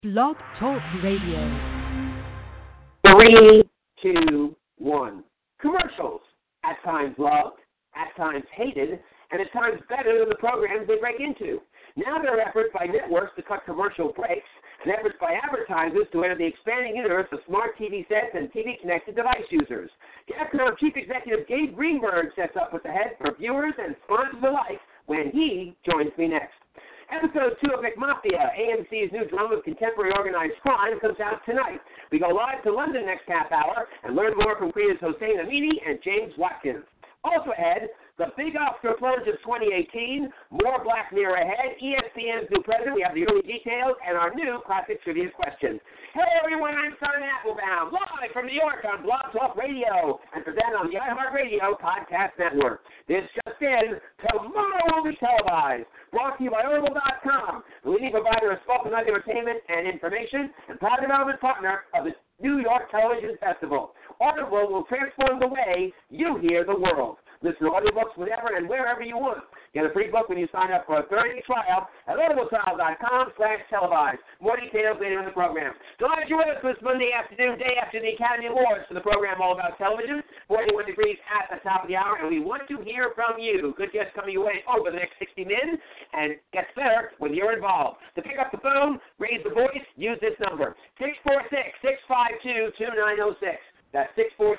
Blog Talk Radio. 3, 2, 1. Commercials. At times loved, at times hated, and at times better than the programs they break into. Now there are efforts by networks to cut commercial breaks, and efforts by advertisers to enter the expanding universe of smart TV sets and TV-connected device users. Capcom Chief Executive Gabe Greenberg sets up with the head for viewers and sponsors alike when he joins me next. Episode 2 of McMafia, AMC's new drama of contemporary organized crime, comes out tonight. We go live to London next half hour and learn more from creators Hossein Amini and James Watkins. Also ahead, the big Oscar plunge of 2018, more Black Mirror ahead, ESPN's new president, we have the early details, and our new classic trivia question. Hey everyone, I'm Simon Applebaum, live from New York on Blog Talk Radio, and presented on the iHeartRadio Podcast Network. This just in, tomorrow will be televised. Brought to you by Audible.com, the leading provider of spoken word entertainment and information, and proud development partner of the New York Television Festival. Audible will transform the way you hear the world. Listen to audiobooks whenever and wherever you want. Get a free book when you sign up for a 30-day trial at audibletrial.com/televised. More details later in the program. Glad you're with us this Monday afternoon, day after the Academy Awards for the program all about television. 41 degrees at the top of the hour, and we want to hear from you. Good guests coming your way over the next 60 minutes, and gets better when you're involved. To pick up the phone, raise the voice, use this number, 646-652-2906. That's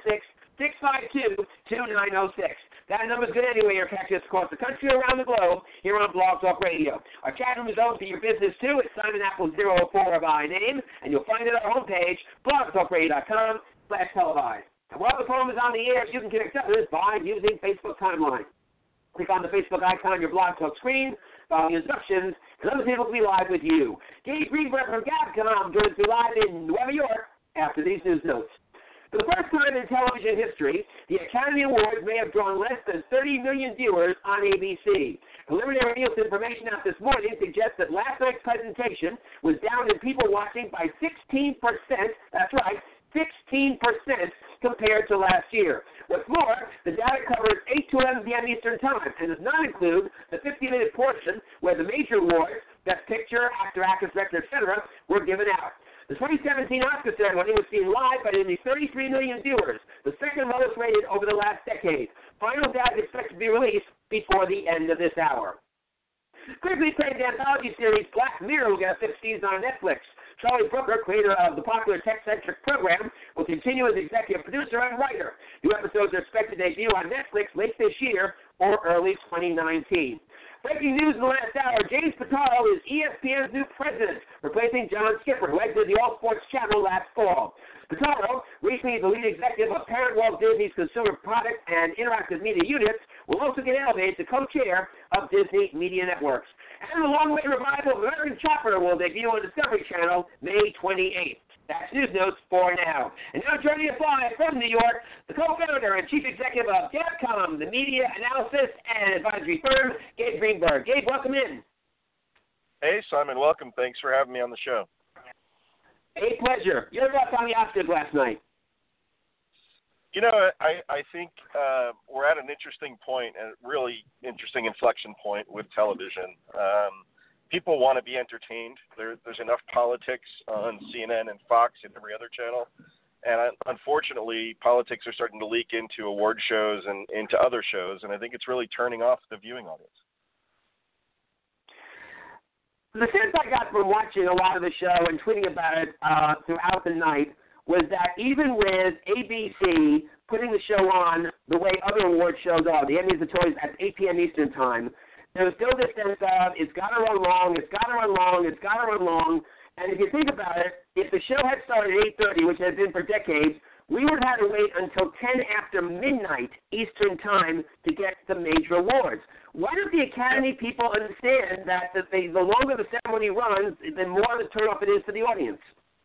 646-652-2906. That number's good anyway. You're catching us across the country, around the globe, here on Blog Talk Radio. Our chat room is open for your business, too. It's Simon Apple 04 by name, and you'll find it at our homepage, blogtalkradio.com/televised. And while the phone is on the air, you can connect up with us by using Facebook Timeline. Click on the Facebook icon on your Blog Talk screen, follow the instructions, and other people will be live with you. Gabe Greenberg from Capcom joins me live in New York after these news notes. For the first time in television history, the Academy Awards may have drawn less than 30 million viewers on ABC. Preliminary Nielsen information out this morning suggests that last night's presentation was down in people watching by 16%, that's right, 16% compared to last year. What's more, the data covers 8 to 11 p.m. Eastern Time and does not include the 50-minute portion where the major awards, Best Picture, Actor, Actress, Director, etc., were given out. The 2017 Oscar ceremony was seen live by nearly 33 million viewers, the second lowest rated over the last decade. Final data is expected to be released before the end of this hour. Critically acclaimed anthology series Black Mirror will get a fifth season on Netflix. Charlie Brooker, creator of the popular tech-centric program, will continue as executive producer and writer. New episodes are expected to debut on Netflix late this year or early 2019. Breaking news in the last hour, James Pitaro is ESPN's new president, replacing John Skipper, who exited the All Sports channel last fall. Pitaro, recently the lead executive of parent Walt Disney's consumer product and interactive media units, will also get elevated to co-chair of Disney Media Networks. And the long-awaited revival of American Chopper will debut on Discovery Channel May 28th. That's news notes for now. And now joining us live from New York, the co-founder and chief executive of Capcom, the media analysis and advisory firm, Gabe Greenberg. Gabe, welcome in. Hey, Simon, welcome. Thanks for having me on the show. A pleasure. Your thoughts on the Oscars last night? You know, I think we're at an interesting point, a really interesting inflection point with television. People want to be entertained. There's enough politics on CNN and Fox and every other channel. And unfortunately, politics are starting to leak into award shows and into other shows. And I think it's really turning off the viewing audience. The sense I got from watching a lot of the show and tweeting about it throughout the night was that even with ABC putting the show on the way other award shows are, the Emmys, the Tonys at 8 p.m. Eastern Time, there was still this sense of it's got to run long, it's got to run long, it's got to run long. And if you think about it, if the show had started at 8:30, which has been for decades, we would have had to wait until 10 after midnight Eastern Time to get the major awards. Why don't the Academy people understand that the longer the ceremony runs, the more of a turnoff it is for the audience?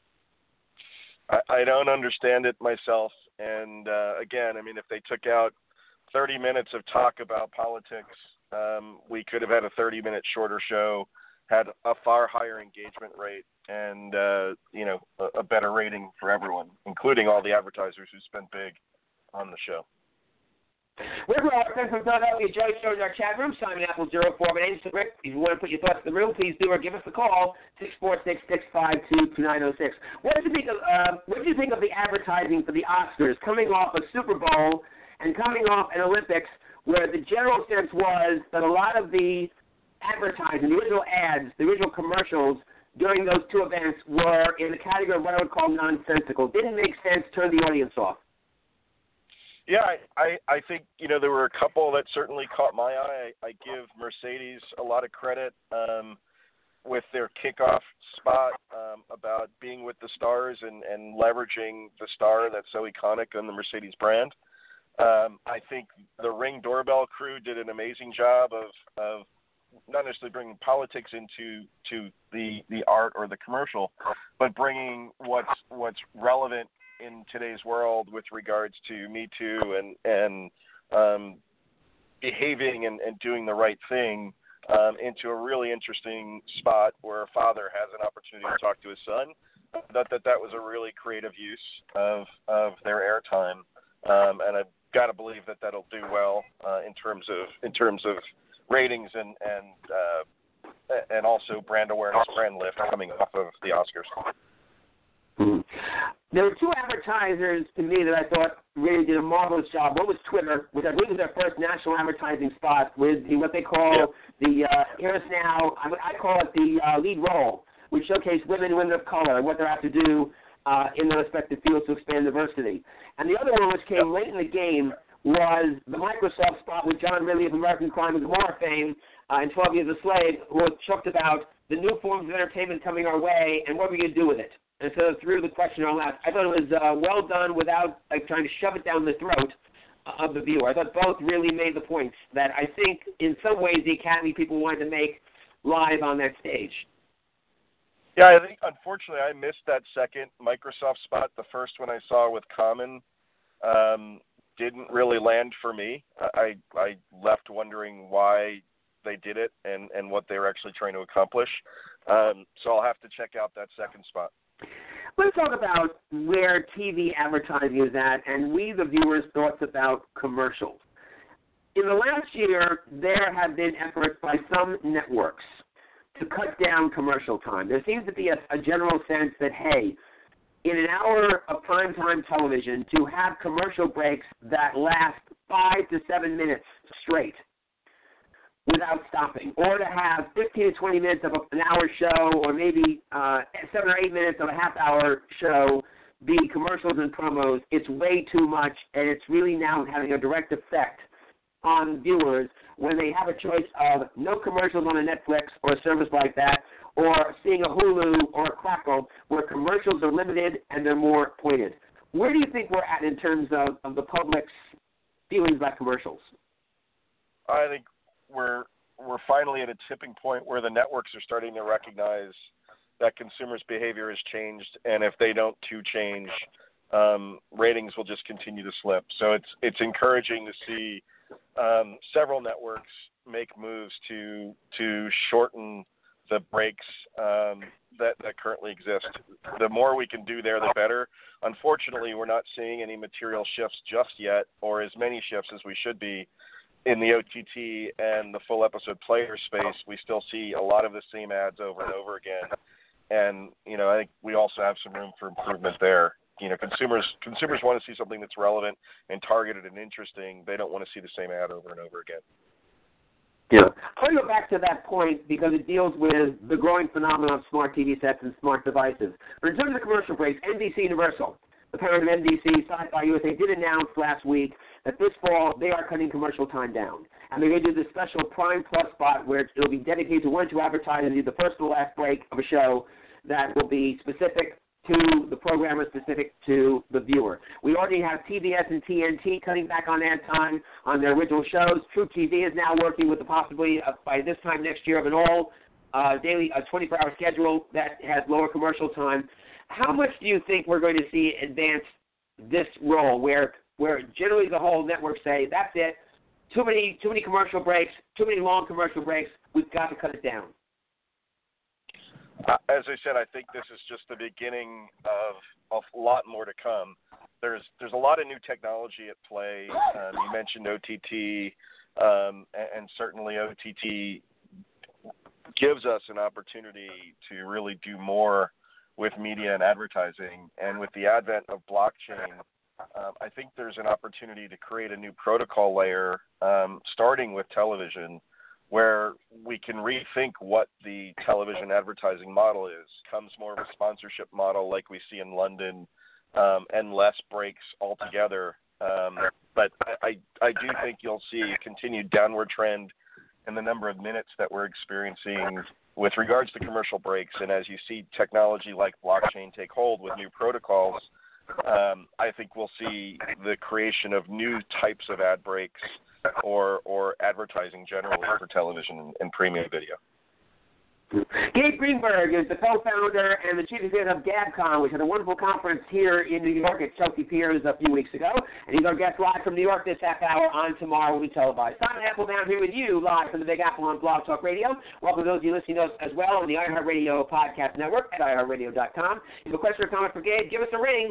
I don't understand it myself. And, again, I mean, if they took out 30 minutes of talk about politics, we could have had a 30-minute shorter show, had a far higher engagement rate, and, a better rating for everyone, including all the advertisers who spent big on the show. We're friends from Philadelphia. Joey Shores, our chat room. Simon Apple 04. My name's Rick. If you want to put your thoughts in the room, please do, or give us a call, 646-652-2906. What did you think of the advertising for the Oscars coming off a Super Bowl and coming off an Olympics where the general sense was that a lot of the advertising, the original ads, the original commercials during those two events were in the category of what I would call nonsensical. Didn't make sense, turned the audience off. Yeah, I think, there were a couple that certainly caught my eye. I give Mercedes a lot of credit with their kickoff spot about being with the stars and leveraging the star that's so iconic on the Mercedes brand. I think the Ring doorbell crew did an amazing job of not necessarily bringing politics into the art or the commercial, but bringing what's relevant in today's world with regards to Me Too and behaving and doing the right thing into a really interesting spot where a father has an opportunity to talk to his son. That was a really creative use of their airtime, and I've got to believe that that'll do well in terms of ratings and also brand awareness, brand lift coming off of the Oscars. Mm-hmm. There were two advertisers to me that I thought really did a marvelous job. One was Twitter, which I believe was their first national advertising spot with what they call the Hear Us Now. I call it the lead role, which showcased women of color and what they have to do in their respective fields to expand diversity. And the other one, which came late in the game, was the Microsoft spot with John Ridley of American Crime and Gomorrah fame and 12 Years a Slave, who talked about the new forms of entertainment coming our way and what we're going to do with it. And so threw the question on that. I thought it was well done without trying to shove it down the throat of the viewer. I thought both really made the points that I think in some ways the Academy people wanted to make live on that stage. Yeah, I think unfortunately I missed that second Microsoft spot. The first one I saw with Common didn't really land for me. I left wondering why they did it and what they were actually trying to accomplish. So I'll have to check out that second spot. Let's talk about where TV advertising is at and we, the viewers' thoughts about commercials. In the last year, there have been efforts by some networks to cut down commercial time. There seems to be a general sense that, hey, in an hour of primetime television, to have commercial breaks that last 5 to 7 minutes straight without stopping, or to have 15 to 20 minutes of an hour show, or maybe 7 or 8 minutes of a half-hour show be commercials and promos, it's way too much, and it's really now having a direct effect on viewers when they have a choice of no commercials on a Netflix or a service like that, or seeing a Hulu or a Crackle where commercials are limited and they're more pointed. Where do you think we're at in terms of the public's feelings about commercials? I think we're finally at a tipping point where the networks are starting to recognize that consumers' behavior has changed, and if they don't change, ratings will just continue to slip. So it's encouraging to see several networks make moves to shorten the breaks that currently exist. The more we can do there, the better. Unfortunately, we're not seeing any material shifts just yet, or as many shifts as we should be. In the OTT and the full episode player space, we still see a lot of the same ads over and over again. And, I think we also have some room for improvement there. Consumers want to see something that's relevant and targeted and interesting. They don't want to see the same ad over and over again. Yeah. I want to go back to that point because it deals with the growing phenomenon of smart TV sets and smart devices. But in terms of commercial breaks, NBC Universal, the parent of NBC, Sci-Fi USA, did announce last week that this fall they are cutting commercial time down. And they're going to do this special Prime Plus spot where it'll be dedicated to 1 or 2 advertisers, the first and the last break of a show that will be specific to the programmer, specific to the viewer. We already have TBS and TNT cutting back on ad time on their original shows. True TV is now working with the possibility of, by this time next year, of an all daily 24-hour schedule that has lower commercial time. How much do you think we're going to see advance this role where generally the whole network say, that's it, too many commercial breaks, too many long commercial breaks, we've got to cut it down? As I said, I think this is just the beginning of a lot more to come. there's a lot of new technology at play. You mentioned OTT, and certainly OTT gives us an opportunity to really do more with media and advertising. And with the advent of blockchain, I think there's an opportunity to create a new protocol layer, starting with television, where we can rethink what the television advertising model is. Comes more of a sponsorship model like we see in London, and less breaks altogether. But I do think you'll see a continued downward trend in the number of minutes that we're experiencing with regards to commercial breaks. And as you see technology like blockchain take hold with new protocols, I think we'll see the creation of new types of ad breaks or advertising generally for television and premium video. Gabe Greenberg is the co-founder and the chief executive of GabCon, which had a wonderful conference here in New York at Chelsea Piers a few weeks ago. And he's our guest live from New York this half hour. On tomorrow will be televised. Simon Applebaum here with you live from the Big Apple on Blog Talk Radio. Welcome to those of you listening to us as well on the iHeartRadio podcast network at iHeartRadio.com. If you have a question or comment for Gabe, give us a ring,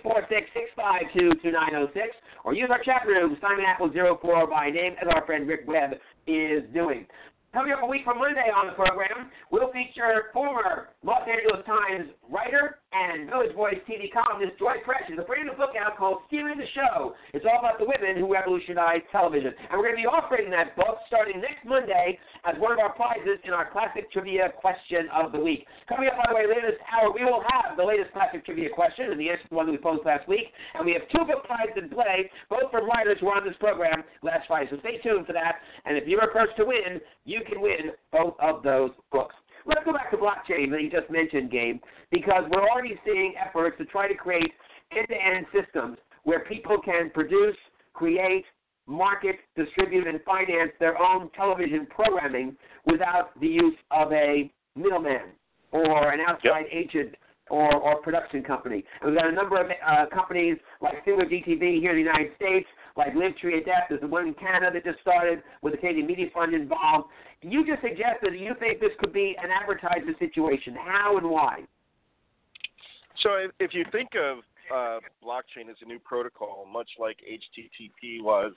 646-652-2906, or use our chat room, Simon Apple 04 by name, as our friend Rick Webb is doing. Coming up a week from Monday on the program, we'll feature former Los Angeles Times writer and Village Voice TV columnist Joy Precious, a brand new book out called Stealing the Show. It's all about the women who revolutionized television. And we're going to be offering that book starting next Monday as one of our prizes in our Classic Trivia Question of the Week. Coming up, by the way, later this hour, we will have the latest Classic Trivia question and the answer to the one that we posed last week. And we have two book prizes in play, both from writers who were on this program last Friday. So stay tuned for that. And if you're a first to win, you can win both of those books. Let's go back to blockchain that you just mentioned, Gabe, because we're already seeing efforts to try to create end-to-end systems where people can produce, create, market, distribute, and finance their own television programming without the use of a middleman or an outside agent or production company. And we've got a number of companies like Singular GTV here in the United States, like Livetree Adept, there's the one in Canada that just started with the Canadian Media Fund involved. You just suggested that you think this could be an advertiser situation. How and why? So if you think of blockchain as a new protocol, much like HTTP was,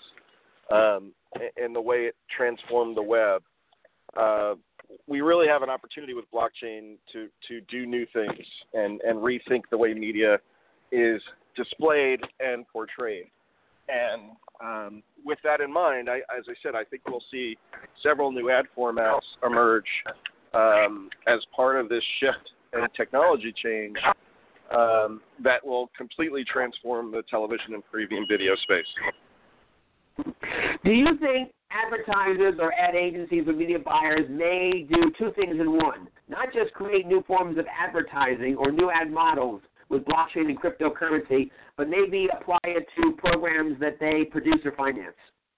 and the way it transformed the web, we really have an opportunity with blockchain to do new things and rethink the way media is displayed and portrayed. And with that in mind, as I said, I think we'll see several new ad formats emerge as part of this shift in technology change that will completely transform the television and premium video space. Do you think advertisers or ad agencies or media buyers may do two things in one? Not just create new forms of advertising or new ad models with blockchain and cryptocurrency, but maybe apply it to programs that they produce or finance?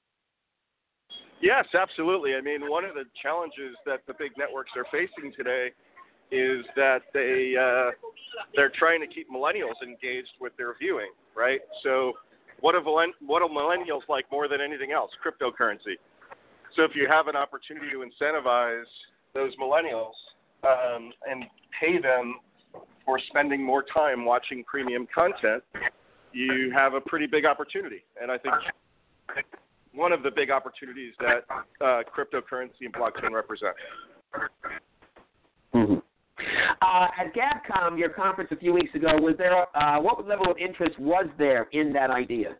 Yes, absolutely. I mean, one of the challenges that the big networks are facing today is that they're trying to keep millennials engaged with their viewing, right? So what do millennials like more than anything else? Cryptocurrency. So if you have an opportunity to incentivize those millennials and pay them for spending more time watching premium content, you have a pretty big opportunity. And I think one of the big opportunities that cryptocurrency and blockchain represent. Mm-hmm. At GabCon, your conference a few weeks ago, was there what level of interest was there in that idea?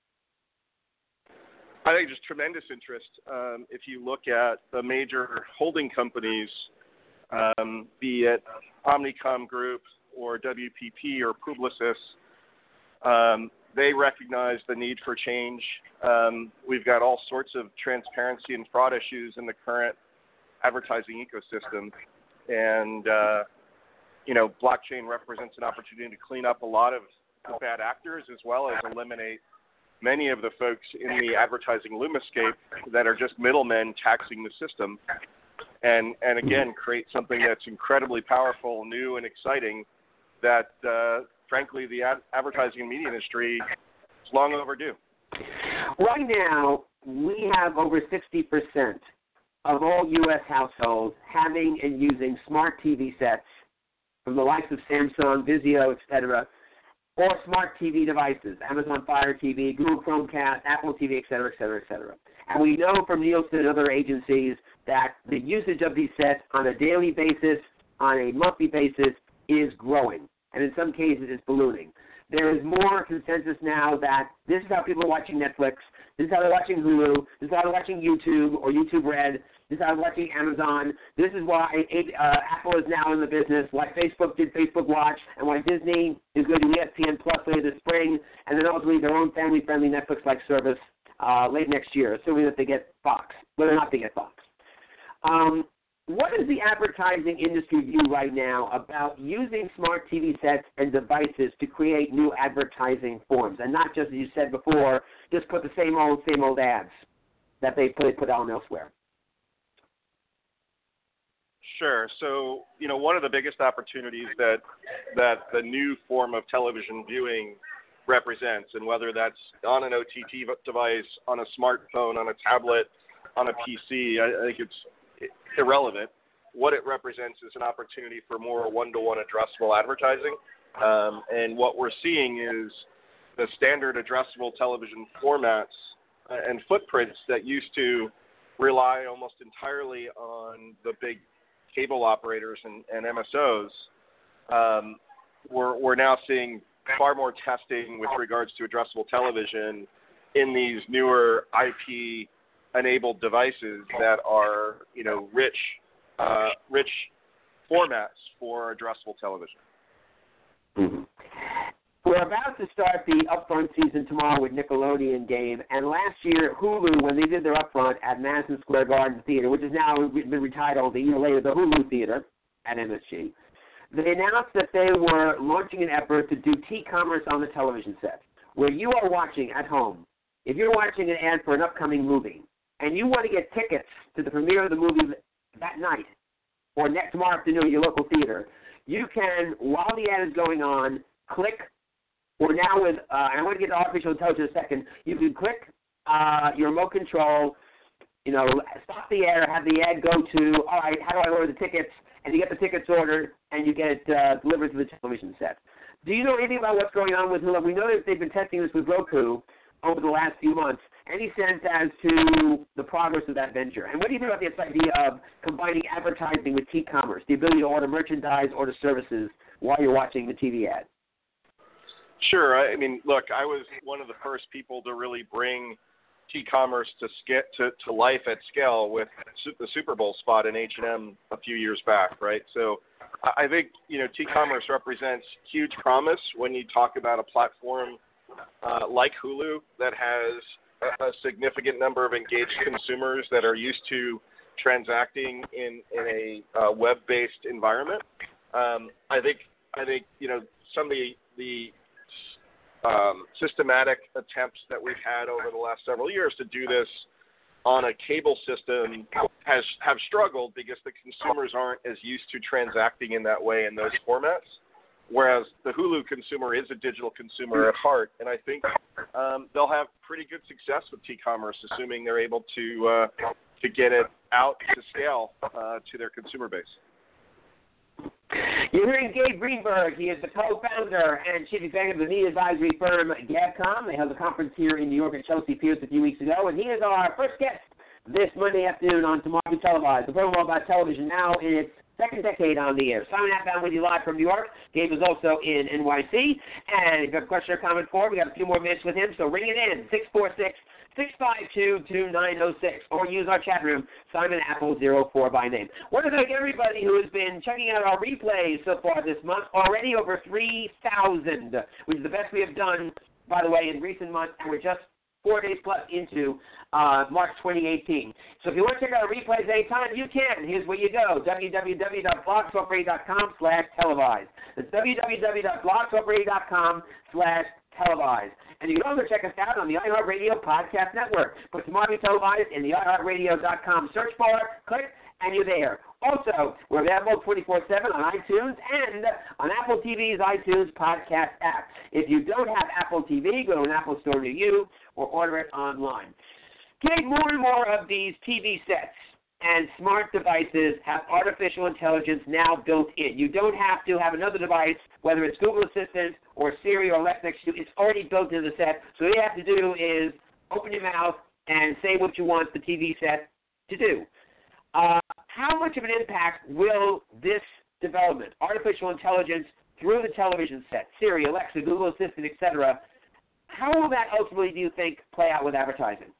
I think just tremendous interest. If you look at the major holding companies, be it Omnicom Group or WPP or Publicis, they recognize the need for change. We've got all sorts of transparency and fraud issues in the current advertising ecosystem. And, blockchain represents an opportunity to clean up a lot of the bad actors as well as eliminate many of the folks in the advertising lumoscape that are just middlemen taxing the system. And again, create something that's incredibly powerful, new, and exciting that, frankly, the advertising and media industry is long overdue. Right now, we have over 60% of all U.S. households having and using smart TV sets from the likes of Samsung, Vizio, etc. or smart TV devices, Amazon Fire TV, Google Chromecast, Apple TV, et cetera, et cetera, et cetera. And we know from Nielsen and other agencies that the usage of these sets on a daily basis, on a monthly basis, is growing. And in some cases, it's ballooning. There is more consensus now that this is how people are watching Netflix, this is how they're watching Hulu, this is how they're watching YouTube or YouTube Red, this is how they're watching Amazon. This is why Apple is now in the business, why Facebook did Facebook Watch, and why Disney is going to do ESPN Plus later this spring, and then ultimately their own family-friendly Netflix-like service late next year, assuming that they get Fox, whether or not they get Fox. What is the advertising industry view right now about using smart TV sets and devices to create new advertising forms, and not just, as you said before, just put the same old ads that they put out elsewhere? Sure. So, one of the biggest opportunities that the new form of television viewing represents, and whether that's on an OTT device, on a smartphone, on a tablet, on a PC, I think it's irrelevant. What it represents is an opportunity for more one-to-one addressable advertising. And what we're seeing is the standard addressable television formats and footprints that used to rely almost entirely on the big cable operators and MSOs. We're now seeing far more testing with regards to addressable television in these newer IP-enabled devices that are, rich formats for addressable television. Mm-hmm. We're about to start the upfront season tomorrow with Nickelodeon game, and last year Hulu, when they did their upfront at Madison Square Garden Theater, which has now been retitled a year later the Hulu Theater at MSG, they announced that they were launching an effort to do T-commerce on the television set, where you are watching at home. If you're watching an ad for an upcoming movie, and you want to get tickets to the premiere of the movie that night or tomorrow afternoon at your local theater, you can, while the ad is going on, click, or now with, I want to get to artificial intelligence in a second, you can click your remote control, stop the ad or have the ad go to, all right, how do I order the tickets? And you get the tickets ordered, and you get it delivered to the television set. Do you know anything about what's going on with Hulu? We know that they've been testing this with Roku over the last few months. Any sense as to the progress of that venture? And what do you think about this idea of combining advertising with T-commerce, the ability to order merchandise, order services while you're watching the TV ad? Sure. I mean, look, I was one of the first people to really bring T-commerce to life at scale with the Super Bowl spot in H&M a few years back, right? So I think, T-commerce represents huge promise when you talk about a platform like Hulu that has a significant number of engaged consumers that are used to transacting in a web-based environment. I think some of the systematic attempts that we've had over the last several years to do this on a cable system have struggled because the consumers aren't as used to transacting in that way in those formats. Whereas the Hulu consumer is a digital consumer at heart, and I think they'll have pretty good success with T-commerce, assuming they're able to get it out to scale to their consumer base. You're hearing Gabe Greenberg. He is the co-founder and chief executive of the media advisory firm Gabcom. They held a conference here in New York at Chelsea Piers a few weeks ago, and he is our first guest this Monday afternoon on Tomorrow Be Televised, the program all about television now in its second decade on the air. Simon Atbound with you live from New York. Gabe is also in NYC. And if you have a question or comment for him, we got a few more minutes with him, so ring it in, 646-652-2906, or use our chat room, Simon Apple 04 by name. I want to thank everybody who has been checking out our replays so far this month. Already over 3,000, which is the best we have done, by the way, in recent months, and we're just 4 days plus into March 2018. So if you want to check out our replays anytime, you can. Here's where you go, www.blogtalkradio.com/televised. That's www.blogtalkradio.com/televised. And you can also check us out on the iHeartRadio Podcast Network. Put Tomorrow Be Televised in the iHeartRadio.com search bar, click, and you're there. Also, we're available 24/7 on iTunes and on Apple TV's iTunes podcast app. If you don't have Apple TV, go to an Apple store near you or order it online. Getting more and more of these TV sets and smart devices have artificial intelligence now built in. You don't have to have another device, whether it's Google Assistant or Siri or Alexa next to you. It's already built into the set. So all you have to do is open your mouth and say what you want the TV set to do. How much of an impact will this development, artificial intelligence through the television set, Siri, Alexa, Google Assistant, etc., how will that ultimately, do you think, play out with advertising?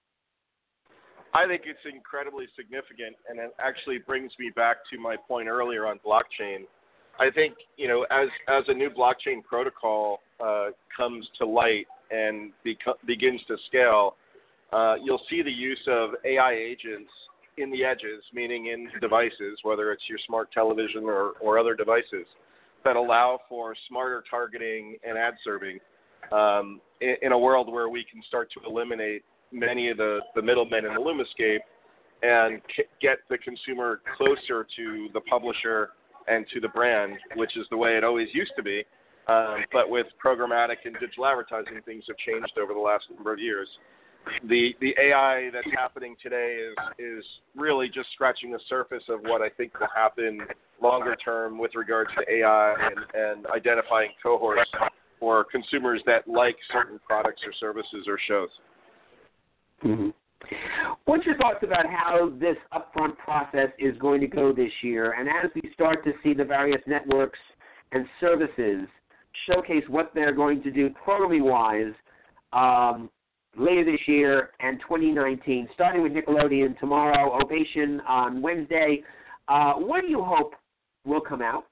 I think it's incredibly significant, and it actually brings me back to my point earlier on blockchain. I think, as a new blockchain protocol comes to light and begins to scale, you'll see the use of AI agents in the edges, meaning in devices, whether it's your smart television or other devices, that allow for smarter targeting and ad serving in a world where we can start to eliminate many of the middlemen in the LumaScape and get the consumer closer to the publisher and to the brand, which is the way it always used to be. But with programmatic and digital advertising, things have changed over the last number of years. The AI that's happening today is really just scratching the surface of what I think will happen longer term with regards to AI and identifying cohorts or consumers that like certain products or services or shows. Mm-hmm. What's your thoughts about how this upfront process is going to go this year? And as we start to see the various networks and services showcase what they're going to do programming-wise later this year and 2019, starting with Nickelodeon tomorrow, Ovation on Wednesday, what do you hope will come out?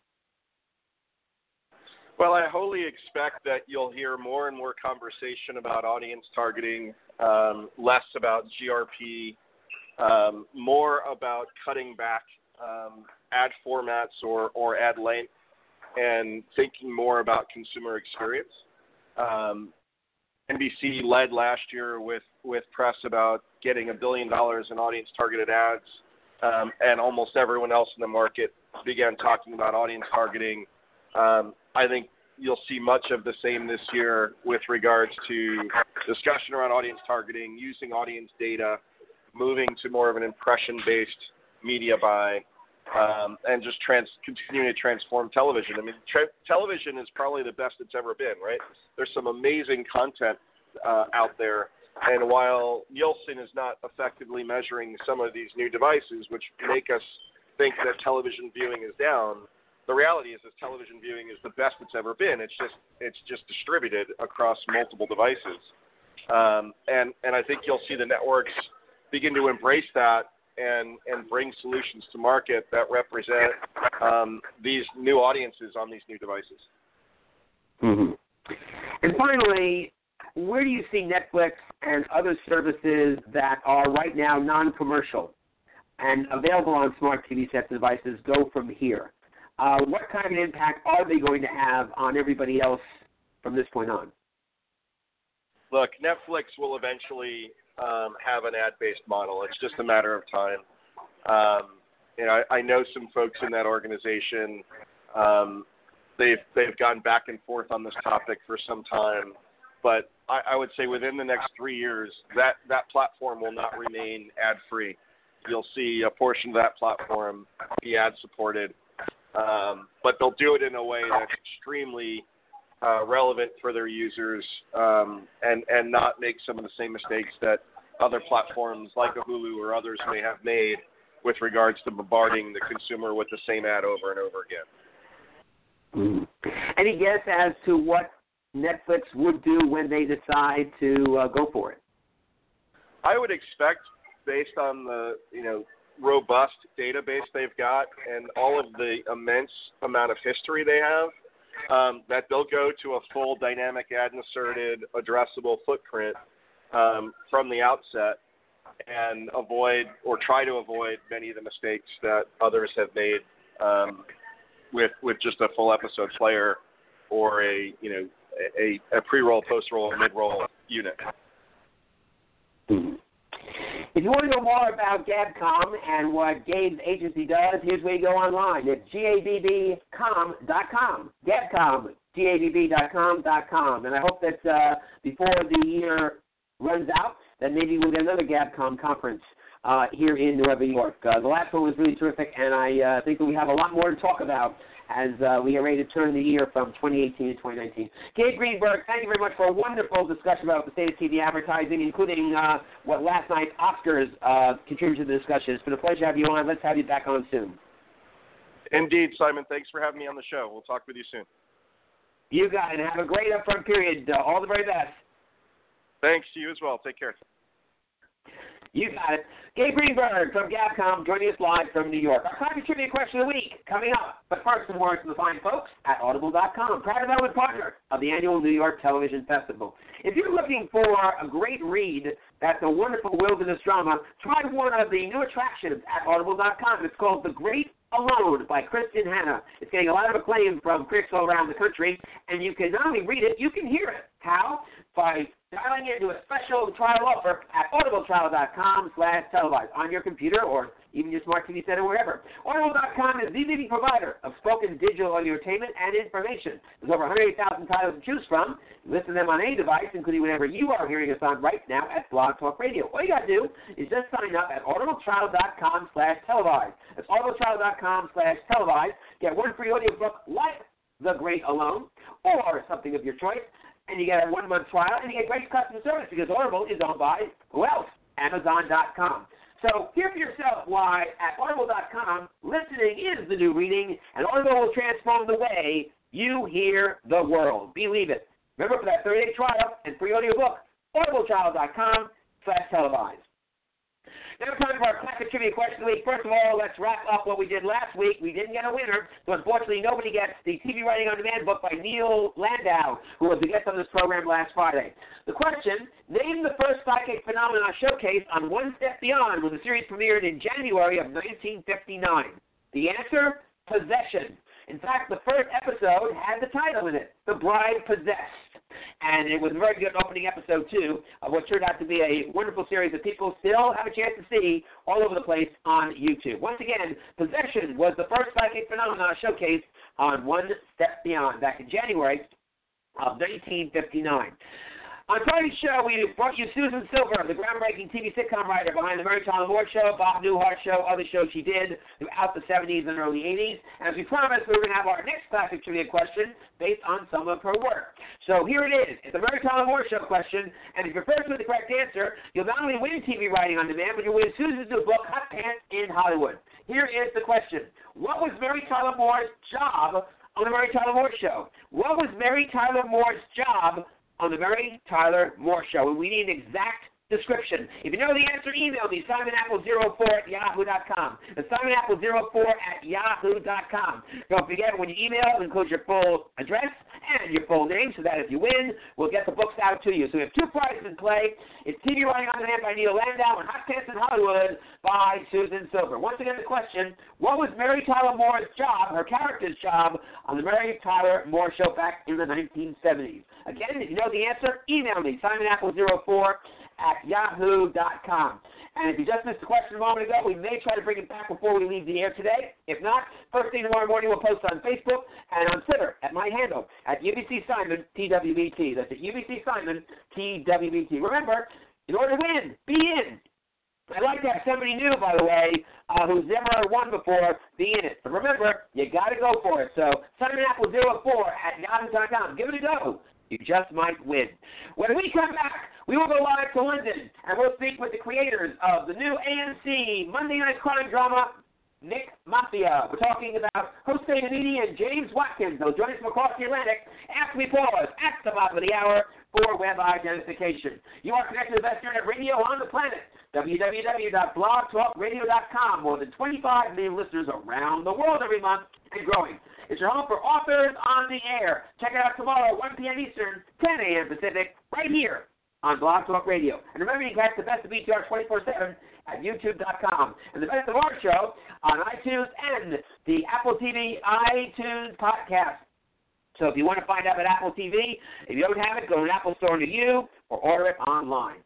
Well, I wholly expect that you'll hear more and more conversation about audience targeting, less about GRP, more about cutting back ad formats or ad length, and thinking more about consumer experience. NBC led last year with press about getting $1 billion in audience-targeted ads, and almost everyone else in the market began talking about audience targeting. I think you'll see much of the same this year with regards to discussion around audience targeting, using audience data, moving to more of an impression-based media buy, and just continuing to transform television. I mean, television is probably the best it's ever been, right? There's some amazing content out there, and while Nielsen is not effectively measuring some of these new devices, which make us think that television viewing is down, the reality is television viewing is the best it's ever been. It's just distributed across multiple devices, and I think you'll see the networks begin to embrace that and bring solutions to market that represent these new audiences on these new devices. Mm-hmm. And finally, where do you see Netflix and other services that are right now non-commercial and available on smart TV sets and devices go from here? What kind of an impact are they going to have on everybody else from this point on? Look, Netflix will eventually have an ad-based model. It's just a matter of time. I know some folks in that organization. They've gone back and forth on this topic for some time, but I would say within the next 3 years, that platform will not remain ad-free. You'll see a portion of that platform be ad-supported, but they'll do it in a way that's extremely relevant for their users, and not make some of the same mistakes that other platforms like a Hulu or others may have made with regards to bombarding the consumer with the same ad over and over again. Mm-hmm. Any guess as to what Netflix would do when they decide to go for it? I would expect, based on the robust database they've got and all of the immense amount of history they have, that they'll go to a full dynamic ad-inserted, addressable footprint from the outset and avoid or try to avoid many of the mistakes that others have made with just a full episode player or a pre-roll, post-roll, mid-roll unit. Mm-hmm. If you want to know more about Gabcom and what Gabe's agency does, here's where you go online. It's gabbcom.com. Gabcom, gabbcom.com. And I hope that before the year runs out, that maybe we'll get another Gabcom conference here in New York. The last one was really terrific, and I think that we have a lot more to talk about as we are ready to turn the year from 2018 to 2019. Gabe Greenberg, thank you very much for a wonderful discussion about the state of TV advertising, including what last night's Oscars contributed to the discussion. It's been a pleasure to have you on. Let's have you back on soon. Indeed, Simon. Thanks for having me on the show. We'll talk with you soon. You got it. Have a great upfront period. All the very best. Thanks to you as well. Take care. You got it. Gabe Greenberg from Gabcom joining us live from New York. Our Classic Trivia Question of the Week coming up. But first, some words from the fine folks at Audible.com, proud development partner of the annual New York Television Festival. If you're looking for a great read that's a wonderful wilderness drama, try one of the new attractions at Audible.com. It's called The Great Alone by Kristen Hanna. It's getting a lot of acclaim from critics all around the country, and you can not only read it, you can hear it. How? By dialing into a special trial offer at audibletrial.com/televised on your computer or even your smart TV set or wherever. Audible.com is the leading provider of spoken digital entertainment and information. There's over 108,000 titles to choose from. Listen to them on any device, including whenever you are hearing us on right now at Blog Talk Radio. All you got to do is just sign up at audibletrial.com/televised. That's audibletrial.com/televised. Get one free audiobook like The Great Alone or something of your choice, and you get a 1-month trial, and you get great customer service because Audible is owned by who else? Amazon.com. So hear for yourself why at Audible.com, listening is the new reading, and Audible will transform the way you hear the world. Believe it. Remember, for that 30-day trial and free audiobook, audibletrial.com/televised. Now time for our Classic Trivia Question of the Week. First of all, let's wrap up what we did last week. We didn't get a winner, so unfortunately nobody gets the TV Writing on Demand book by Neil Landau, who was the guest on this program last Friday. The question, name the first psychic phenomenon showcased on One Step Beyond when the series premiered in January of 1959. The answer, possession. In fact, the first episode had the title in it, The Bride Possessed. And it was a very good opening episode, too, of what turned out to be a wonderful series that people still have a chance to see all over the place on YouTube. Once again, Possession was the first psychic phenomenon showcased on One Step Beyond back in January of 1959. On Friday's show, we brought you Susan Silver, the groundbreaking TV sitcom writer behind The Mary Tyler Moore Show, Bob Newhart Show, other shows she did throughout the 70s and early 80s. And as we promised, we were going to have our next Classic Trivia question based on some of her work. So here it is. It's the Mary Tyler Moore Show question, and if you're first with the correct answer, you'll not only win TV Writing on Demand, but you'll win Susan's new book, Hot Pants in Hollywood. Here is the question. What was Mary Tyler Moore's job on The Mary Tyler Moore Show? What was Mary Tyler Moore's job on The Mary Tyler Moore Show? And we need an exact description. If you know the answer, email me, simonapple04@yahoo.com. That's simonapple04@yahoo.com. Don't forget, when you email, include your full address and your full name so that if you win, we'll get the books out to you. So we have two prizes in play. It's TV Writing on Demand by Neil Landau and Hot Pants in Hollywood by Susan Silver. Once again, the question, what was Mary Tyler Moore's job, her character's job, on The Mary Tyler Moore Show back in the 1970s? Again, if you know the answer, email me, simonapple04@yahoo.com. And if you just missed the question a moment ago, we may try to bring it back before we leave the air today. If not, first thing tomorrow morning we'll post on Facebook and on Twitter at my handle, at UBC Simon TWBT. That's at UBC Simon TWBT. Remember, in order to win, be in. I'd like to have somebody new, by the way, who's never won before, be in it. But remember, you got to go for it. So simonapple04@yahoo.com. Give it a go. You just might win. When we come back, we will go live to London, and we'll speak with the creators of the new AMC Monday Night Crime drama, Nick Mafia. We're talking about Jose Namidi and James Watkins. They'll join us from across the Atlantic after we pause at the bottom of the hour for web identification. You are connected to the best internet radio on the planet, www.blogtalkradio.com. More than 25 million listeners around the world every month and growing. It's your home for Authors on the Air. Check it out tomorrow, 1 p.m. Eastern, 10 a.m. Pacific, right here on Blog Talk Radio. And remember, you can catch the best of BTR 24/7 at YouTube.com. And the best of our show on iTunes and the Apple TV iTunes podcast. So if you want to find out about Apple TV, if you don't have it, go to an Apple store near you or order it online.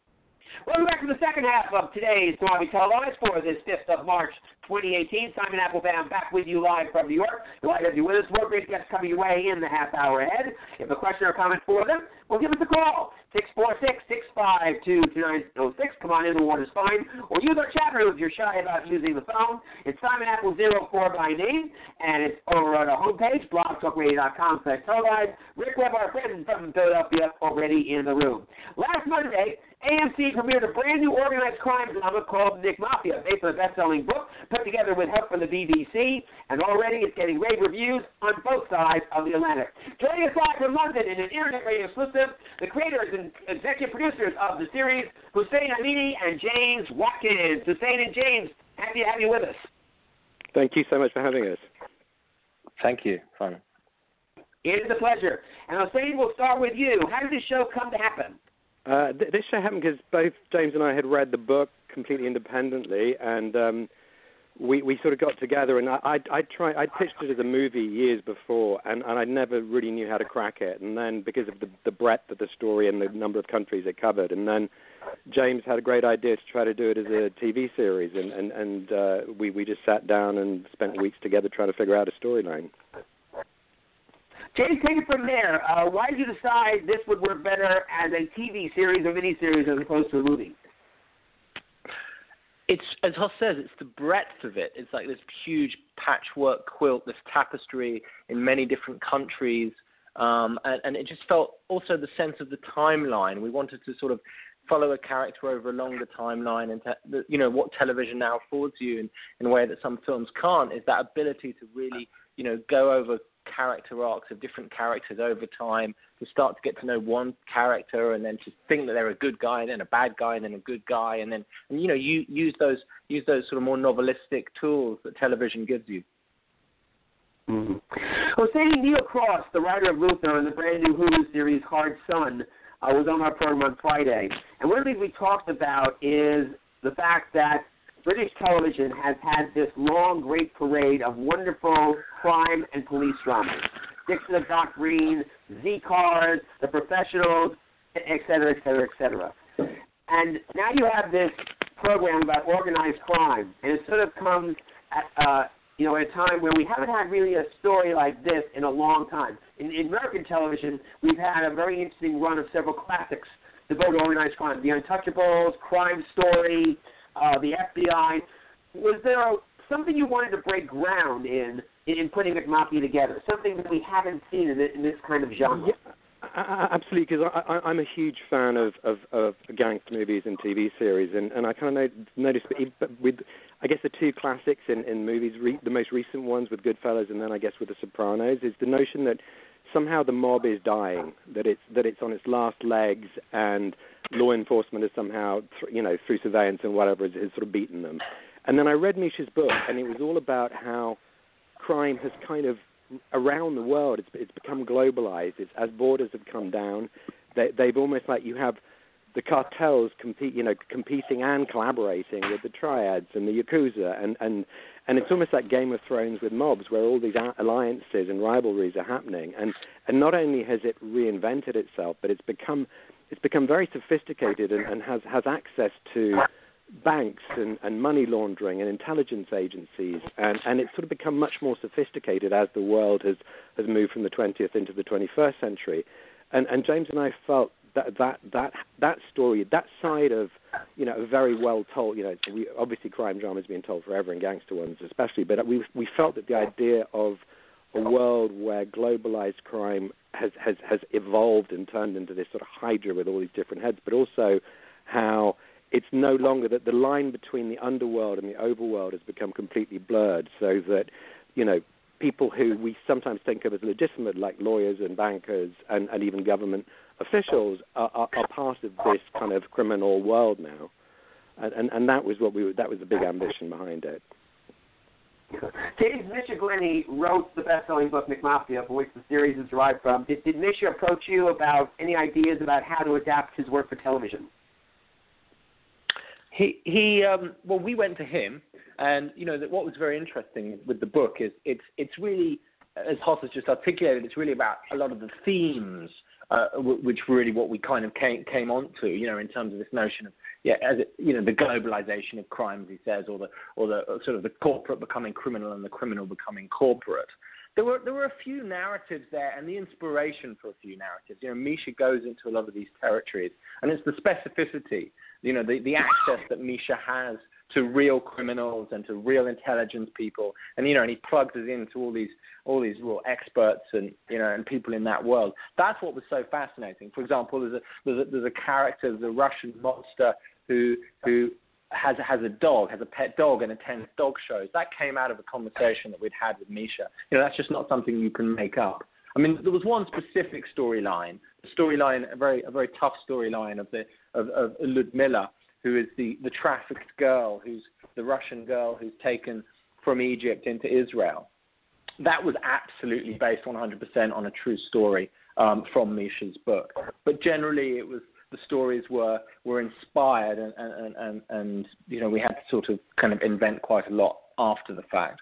Welcome back to the second half of today's Tomahawk Televised for this 5th of March, 2018. Simon Applebaum back with you live from New York. Glad to have you with us. More great guests coming your way in the half hour ahead. If you have a question or comment for them, well, give us a call. 646-652-2906. Come on in, the one is fine. Or use our chat room if you're shy about using the phone. It's Simon Apple 04 by name, and it's over on our homepage, blogtalkradio.com/televised. Rick Webb, our friend from Philadelphia, already in the room. Last Monday, AMC premiered a brand new organized crime drama called Nick Mafia, based on a best-selling book put together with help from the BBC, and already it's getting rave reviews on both sides of the Atlantic. Joining us live from London in an internet radio exclusive, the creators and executive producers of the series, Hussein Amini and James Watkins. Hussein and James, happy to have you with us. Thank you so much for having us. Thank you, Simon. It is a pleasure. And Hussein, we'll start with you. How did this show come to happen? This show happened because both James and I had read the book completely independently, and we sort of got together, and I pitched it as a movie years before, and I never really knew how to crack it. And then because of the breadth of the story and the number of countries it covered, and then James had a great idea to try to do it as a TV series, and we just sat down and spent weeks together trying to figure out a storyline. James, take it from there. Why did you decide this would work better as a TV series or miniseries as opposed to a movie? It's, as Hoss says, it's the breadth of it. It's like this huge patchwork quilt, this tapestry in many different countries, and it just felt also the sense of the timeline. We wanted to sort of follow a character over a longer timeline, and what television now affords you in a way that some films can't is that ability to really go over character arcs of different characters over time, to start to get to know one character and then to think that they're a good guy and then a bad guy and then a good guy, and you use those sort of more novelistic tools that television gives you. Mm-hmm. Hossein, Neil Cross, the writer of Luther and the brand new Hulu series Hard Sun, was on our program on Friday, and one of the things we talked about is the fact that British television has had this long, great parade of wonderful crime and police dramas. Dixon of Dock Green, Z-Cars, The Professionals, et cetera, et cetera, et cetera. And now you have this program about organized crime, and it sort of comes at a time where we haven't had really a story like this in a long time. In American television, we've had a very interesting run of several classics devoted to organized crime. The Untouchables, Crime Story, the FBI. Was there something you wanted to break ground in putting McMafia together, something that we haven't seen in this kind of genre? Yeah, absolutely, because I'm a huge fan of gangster movies and TV series, and I kind of noticed with, I guess, the two classics in movies, the most recent ones with Goodfellas and then I guess with The Sopranos, is the notion that somehow the mob is dying, that it's on its last legs, and law enforcement is somehow, through surveillance and whatever, has sort of beaten them. And then I read Misha's book, and it was all about how crime has kind of, around the world, it's become globalized. It's, as borders have come down, they've almost like you have the cartels competing and collaborating with the triads and the Yakuza, and it's almost like Game of Thrones with mobs, where all these alliances and rivalries are happening. And not only has it reinvented itself, but it's become very sophisticated and has access to banks and money laundering and intelligence agencies, and it's sort of become much more sophisticated as the world has moved from the 20th into the 21st century. And James and I felt that story, that side of, a very well told, obviously crime drama has been told forever, and gangster ones especially, but we felt that the idea of a world where globalized crime has evolved and turned into this sort of hydra with all these different heads, but also how it's no longer that the line between the underworld and the overworld has become completely blurred, so that, people who we sometimes think of as legitimate, like lawyers and bankers and even government officials, are part of this kind of criminal world now. And that was that was the big ambition behind it. James Misha Glenny wrote the best-selling book McMafia, from which the series is derived from. Did Misha approach you about any ideas about how to adapt his work for television? Well, we went to him, and what was very interesting with the book is it's really, as Hoss has just articulated, it's really about a lot of the themes, which really what we kind of came on to, in terms of this notion of the globalization of crime, as he says, or the sort of the corporate becoming criminal and the criminal becoming corporate. There were a few narratives there, and the inspiration for a few narratives. Misha goes into a lot of these territories, and it's the specificity, the access that Misha has to real criminals and to real intelligence people, and he plugs us into all these real experts and people in that world. That's what was so fascinating. For example, there's a character, the Russian monster who has a dog, has a pet dog, and attends dog shows. That came out of a conversation that we'd had with Misha. That's just not something you can make up. I mean, there was one specific storyline, a very tough storyline of Ludmilla, who is the trafficked girl, who's the Russian girl who's taken from Egypt into Israel. That was absolutely based 100% on a true story from Misha's book. But generally, the stories were inspired, and we had to sort of kind of invent quite a lot after the fact.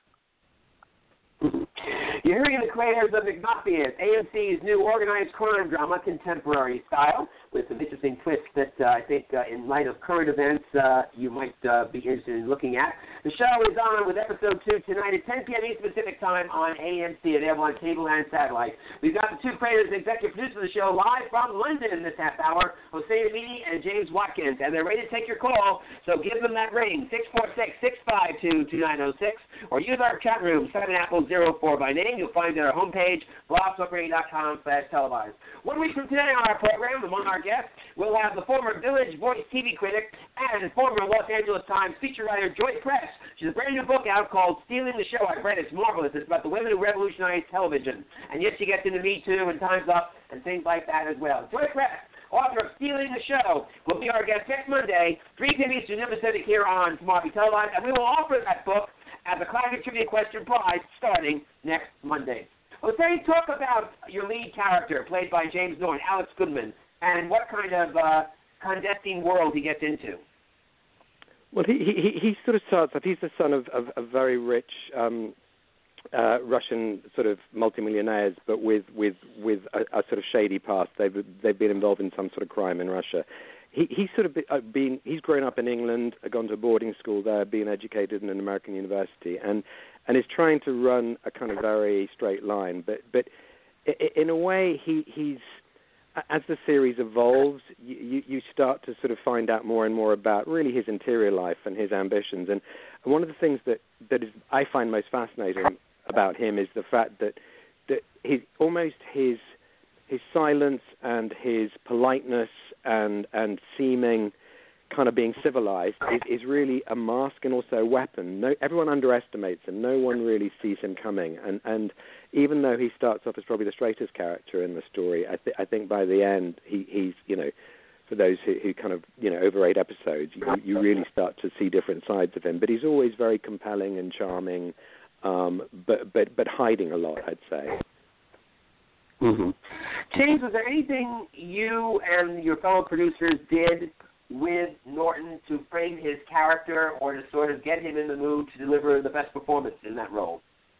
You're hearing the creators of McMafia, AMC's new organized crime drama, contemporary style, with some interesting twists that I think, in light of current events, you might be interested in looking at. The show is on with episode 2 tonight at 10 p.m. Eastern Pacific Time on AMC, available on cable and satellite. We've got the two creators and executive producers of the show live from London this half hour, Hossein Amini and James Watkins, and they're ready to take your call, so give them that ring, 646-652-2906, or use our chat room, 7apple04 by name. You'll find it at our homepage, blogtalkradio.com/televised. 1 week from today on our program, among our guests, we'll have the former Village Voice TV critic and former Los Angeles Times feature writer Joy Press. She has a brand new book out called Stealing the Show. I've read it. It's marvelous. It's about the women who revolutionized television. And yet she gets into Me Too and Time's Up and things like that as well. Joy Press, author of Stealing the Show, will be our guest next Monday, 3 p.m. Eastern Pacific here on Tomorrow Be Televised, and we will offer that book as a classic trivia question prize starting next Monday. Well, say talk about your lead character, played by James Norton, Alex Goodman, and what kind of clandestine world he gets into. Well, he sort of starts off. He's the son of very rich Russian sort of multimillionaires, but with a sort of shady past. They've been involved in some sort of crime in Russia. He's sort of he's grown up in England, gone to boarding school there, been educated in an American university, and is trying to run a kind of very straight line. But in a way, he's as the series evolves, you start to sort of find out more and more about really his interior life and his ambitions. And one of the things that is I find most fascinating about him is the fact that his silence and his politeness and seeming kind of being civilized is really a mask and also a weapon. Everyone underestimates him. No one really sees him coming. And even though he starts off as probably the straightest character in the story, I think by the end he's for those who kind of over 8 episodes, you really start to see different sides of him. But he's always very compelling and charming, but hiding a lot, I'd say. Mm-hmm. James, was there anything you and your fellow producers did with Norton to frame his character or to sort of get him in the mood to deliver the best performance in that role?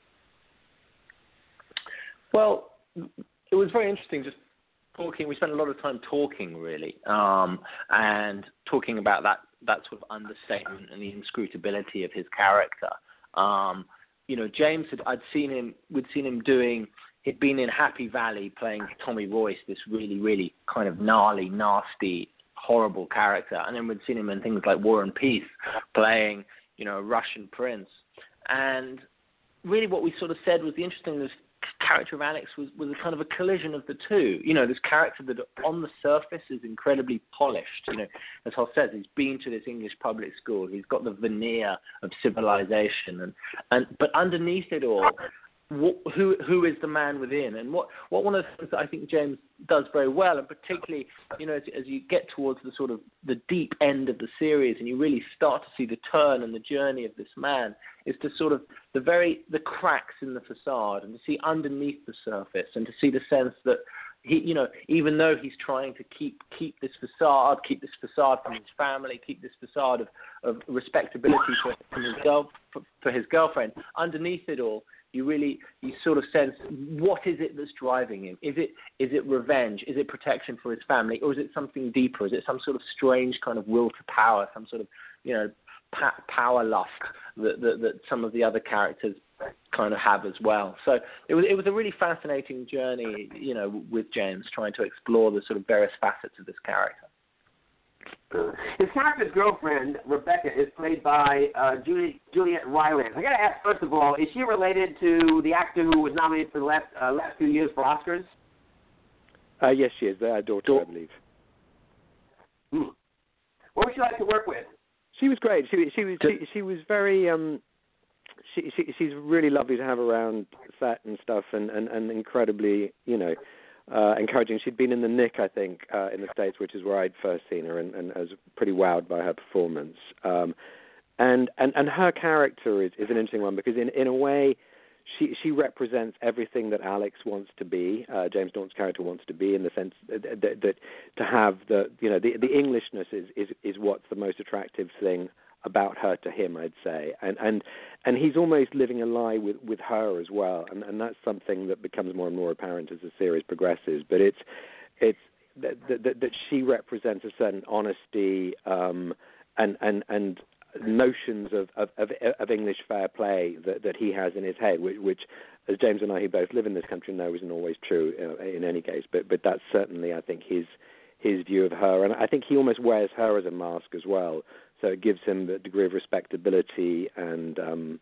Well, it was very interesting just talking. We spent a lot of time talking, really, and talking about that sort of understatement and the inscrutability of his character. James, we'd seen him doing. He'd been in Happy Valley playing Tommy Royce, this really, really kind of gnarly, nasty, horrible character. And then we'd seen him in things like War and Peace playing, a Russian prince. And really what we sort of said was the interesting character of Alex was a kind of a collision of the two. This character that on the surface is incredibly polished. As Hal says, he's been to this English public school. He's got the veneer of civilization. But underneath it all, who is the man within? And what one of the things that I think James does very well, and particularly as you get towards the sort of the deep end of the series and you really start to see the turn and the journey of this man, is to sort of the cracks in the facade and to see underneath the surface and to see the sense that he, even though he's trying to keep this facade from his family, keep this facade of respectability for his girlfriend, underneath it all, you sort of sense what is it that's driving him? Is it revenge? Is it protection for his family, or is it something deeper? Is it some sort of strange kind of will to power, some sort of power lust that some of the other characters kind of have as well? So it was a really fascinating journey, with James, trying to explore the sort of various facets of this character. His character's girlfriend, Rebecca, is played by Juliette Rylance. I got to ask, first of all, is she related to the actor who was nominated for the last few years for Oscars? Yes, she is. Their daughter, I believe. What would you like to work with? She was great. She was very. She's really lovely to have around set and stuff, and incredibly, encouraging. She'd been in the Nick, I think, in the States, which is where I'd first seen her, and I was pretty wowed by her performance. And her character is an interesting one because in a way, she represents everything that Alex wants to be. James Norton's character wants to be, in the sense that to have the Englishness is what's the most attractive thing about her to him, I'd say, and he's almost living a lie with her as well, and that's something that becomes more and more apparent as the series progresses. But it's that she represents a certain honesty and notions of English fair play that he has in his head, which as James and I, who both live in this country, know isn't always true in any case. But that's certainly, I think, his view of her, and I think he almost wears her as a mask as well. So it gives him a degree of respectability, and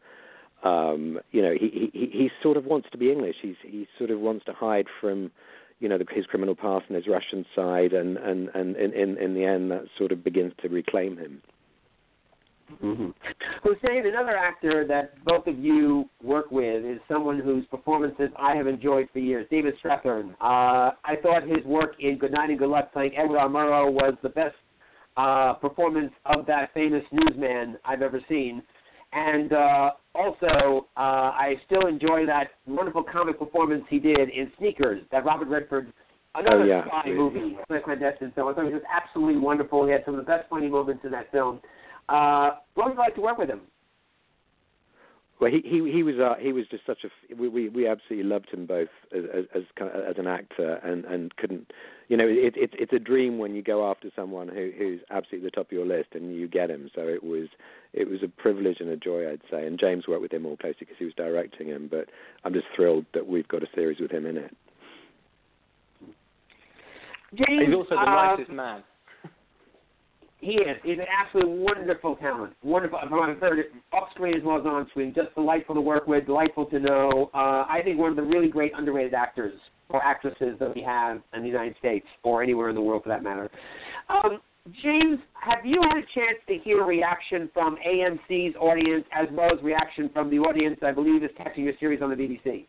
he sort of wants to be English. He sort of wants to hide from, his criminal past and his Russian side, and in the end, that sort of begins to reclaim him. Mm-hmm. Hussein, another actor that both of you work with, is someone whose performances I have enjoyed for years, David Strathairn. I thought his work in Good Night and Good Luck playing Edward R. Murrow was the best performance of that famous newsman I've ever seen. And also, I still enjoy that wonderful comic performance he did in Sneakers, that Robert Redford, another spy movie, clandestine film. I thought it was just absolutely wonderful. He had some of the best funny moments in that film. What would you like to work with him? Well, he was just such a. We absolutely loved him both as an actor, and couldn't. It's a dream when you go after someone who's absolutely the top of your list and you get him. So it was a privilege and a joy, I'd say. And James worked with him more closely because he was directing him. But I'm just thrilled that we've got a series with him in it. James, he's also the nicest man. He is. He's an absolutely wonderful talent. Wonderful. I've heard it off screen as well as on screen. Just delightful to work with, delightful to know. I think one of the really great underrated actors or actresses that we have in the United States or anywhere in the world for that matter. James, have you had a chance to hear reaction from AMC's audience as well as reaction from the audience I believe is catching your series on the BBC?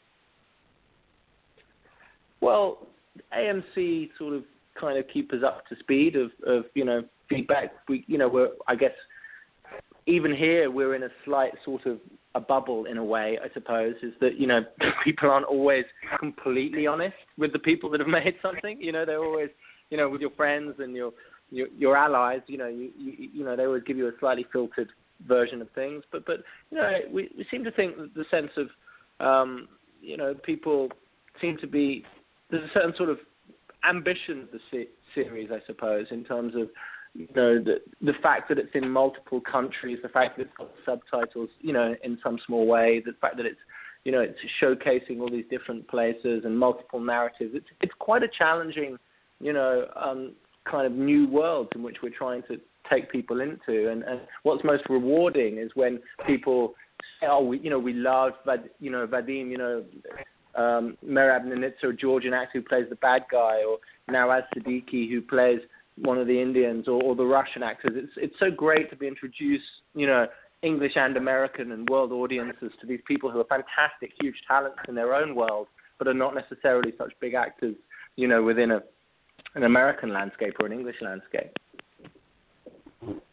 Well, AMC sort of kind of keep us up to speed of feedback. We're, I guess, even here we're in a slight sort of a bubble in a way, I suppose, is that, people aren't always completely honest with the people that have made something. They're always, with your friends and your allies, they always give you a slightly filtered version of things. But we seem to think that the sense of, people seem to be, there's a certain sort of ambition of the series, I suppose, in terms of the fact that it's in multiple countries, the fact that it's got subtitles, in some small way, the fact that it's, it's showcasing all these different places and multiple narratives. It's quite a challenging, kind of new world in which we're trying to take people into. And what's most rewarding is when people say, we love, Vadim, Merab Nenitsa, a Georgian actor who plays the bad guy, or Nawaz Siddiqui who plays one of the Indians, or the Russian actors. It's so great to be introduced, English and American and world audiences to these people who are fantastic, huge talents in their own world, but are not necessarily such big actors, within an American landscape or an English landscape.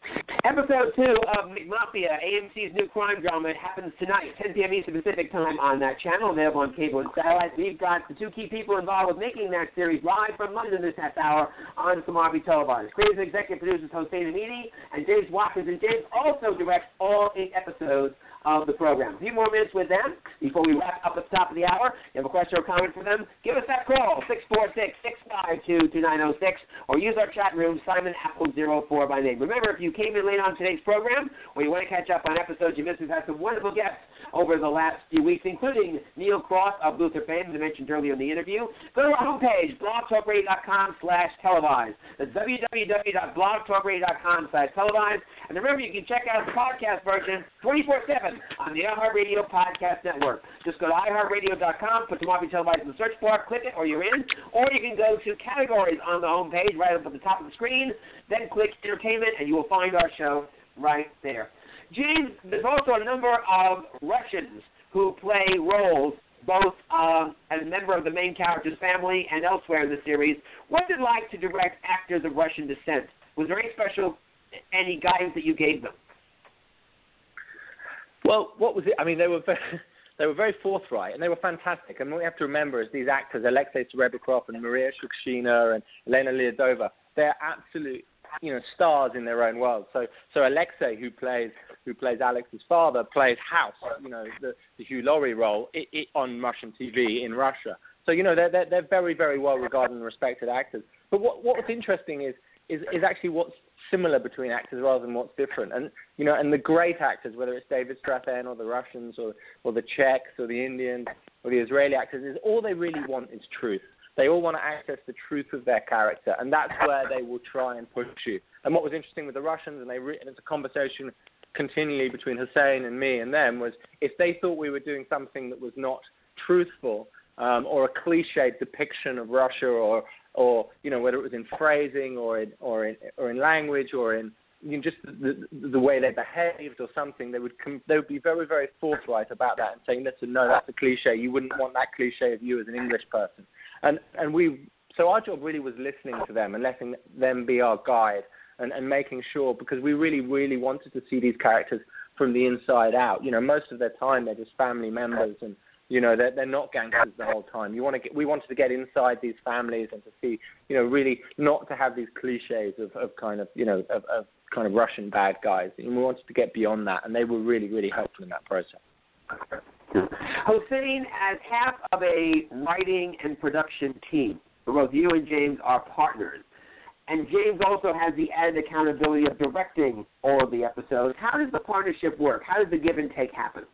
Episode 2 of McMafia, AMC's new crime drama. It happens tonight, 10 p.m. Eastern Pacific time on that channel, available on cable and satellite. We've got the two key people involved with making that series live from London this half hour on Samavi Televised. Creative and executive producers Hossein Amini and James Watkins, and James also directs all 8 episodes of the program. A few more minutes with them before we wrap up at the top of the hour. You have a question or comment for them? Give us that call, 646-652-2906, or use our chat room, Simon Apple 04 by name. Remember, if you came in late on today's program, or you want to catch up on episodes you missed, we've had some wonderful guests over the last few weeks, including Neil Cross of Luther fame, as I mentioned earlier in the interview. Go to our homepage, blogtalkradio.com/televised. That's www.blogtalkradio.com/televised. And remember, you can check out the podcast version 24/7 on the iHeartRadio Podcast Network. Just go to iHeartRadio.com, put Samavi Televised in the search bar, click it, or you're in. Or you can go to categories on the homepage right up at the top of the screen, then click Entertainment, and you will find our show right there. James, there's also a number of Russians who play roles, both as a member of the main character's family and elsewhere in the series. What's it like to direct actors of Russian descent? Was there any guidance that you gave them? Well, what was it? I mean, they were very forthright, and they were fantastic. And what we have to remember is these actors, Alexei Serebryakov and Maria Shukshina and Elena Lyadova, they're absolute, stars in their own world. So Alexei, who plays Alex's father, plays House, the Hugh Laurie role on Russian TV in Russia. So they're very, very well regarded and respected actors. But what's interesting is actually what's similar between actors rather than what's different. And and the great actors, whether it's David Strathairn or the Russians or the Czechs or the Indians or the Israeli actors, is all they really want is truth. They all want to access the truth of their character, and that's where they will try and push you. And what was interesting with the Russians, and it's a conversation continually between Hussein and me and them, was if they thought we were doing something that was not truthful or a cliched depiction of Russia, or whether it was in phrasing or in language or in just the way they behaved or something, they would be very, very forthright about that and saying, listen, no, that's a cliche. You wouldn't want that cliche of you as an English person. So our job really was listening to them and letting them be our guide and making sure, because we really, really wanted to see these characters from the inside out. Most of their time they're just family members, and they're not gangsters the whole time. We wanted to get inside these families and to see, really not to have these cliches of kind of Russian bad guys. And we wanted to get beyond that, and they were really, really helpful in that process. Hossein, as half of a writing and production team, both you and James are partners, and James also has the added accountability of directing all of the episodes. How does the partnership work? How does the give and take happen?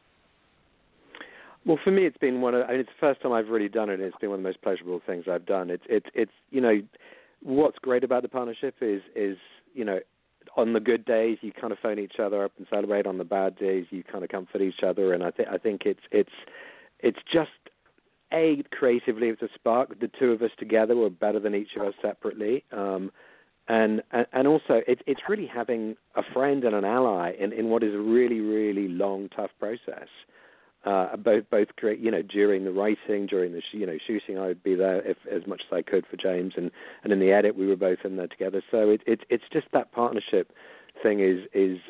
Well, for me, it's been it's the first time I've really done it, and it's been one of the most pleasurable things I've done. It's what's great about the partnership is on the good days you kind of phone each other up and celebrate. On the bad days you kind of comfort each other, and I think it's just creatively it's a spark. The two of us together were better than each of us separately, and also it's really having a friend and an ally in what is a really, really long, tough process. Both during the writing, during the shooting, I would be there as much as I could for James, and in the edit we were both in there together. So it's just that partnership thing is he's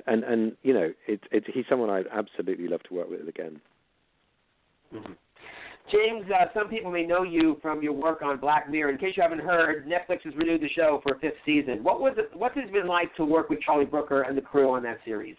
someone I'd absolutely love to work with again. Mm-hmm. James, some people may know you from your work on Black Mirror. In case you haven't heard, Netflix has renewed the show for a 5th season. What's it been like to work with Charlie Brooker and the crew on that series?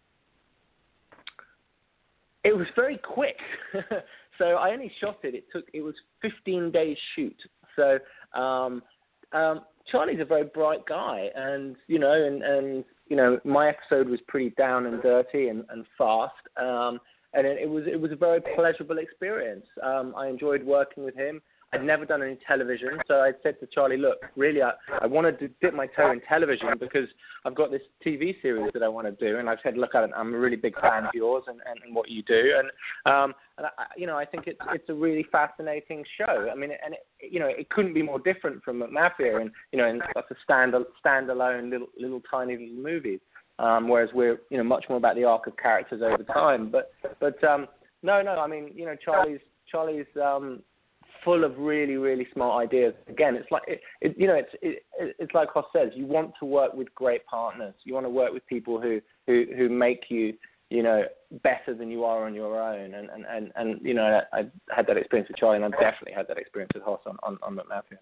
It was very quick. So I only shot it. It was 15 days shoot. So Charlie's a very bright guy, and my episode was pretty down and dirty and fast. And it was a very pleasurable experience. I enjoyed working with him. I'd never done any television, so I said to Charlie, look, really, I wanted to dip my toe in television because I've got this TV series that I want to do, and I said, look, I'm a really big fan of yours and what you do, and I think it's a really fascinating show. I mean, it couldn't be more different from McMafia, and it's a standalone little tiny little movie, whereas we're much more about the arc of characters over time. But no, I mean, Charlie's full of really, really smart ideas. Again, it's like it's like Hoss says. You want to work with great partners. You want to work with people who make you better than you are on your own. And I had that experience with Charlie, and I definitely had that experience with Hoss on McMafia.